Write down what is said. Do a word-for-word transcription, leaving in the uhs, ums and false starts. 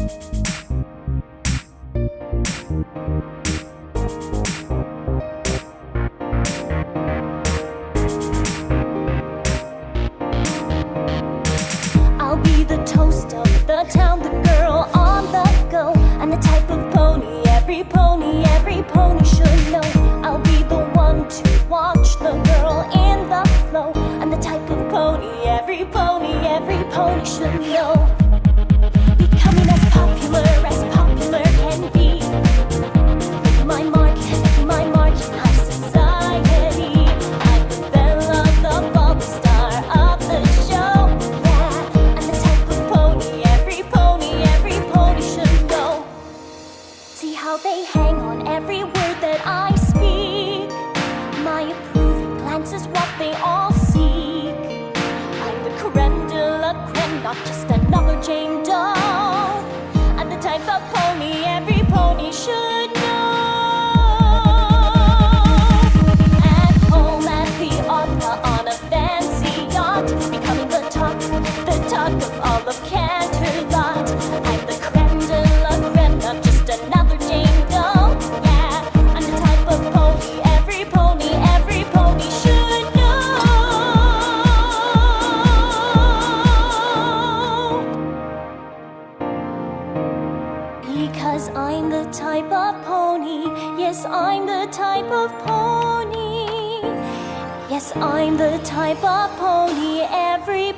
I'll be the toast of the town, the girl on the go, and the type of pony every pony, every pony should know. I'll be the one to watch the girl in the flow, and the type of pony every pony, every pony should know. Becoming as popular as popular can be, making my mark, making my mark in high society. I'm the belle of the ball, the star of the show, yeah. And the type of pony every pony, every pony should know. See how they hang on every word that I speak. My approving glance is what they all seek. I'm the creme de la creme, not just another Jane Doe. I'm the type of pony every pony should know. At home at the opera on a fancy yacht, becoming the talk, the talk of all of Canterlot. I'm the creme de la creme, not just another Jane Doe. Yeah, I'm the type of pony every pony, every pony should know. Because I'm the type of pony, yes, I'm the type of pony. Yes, I'm the type of pony every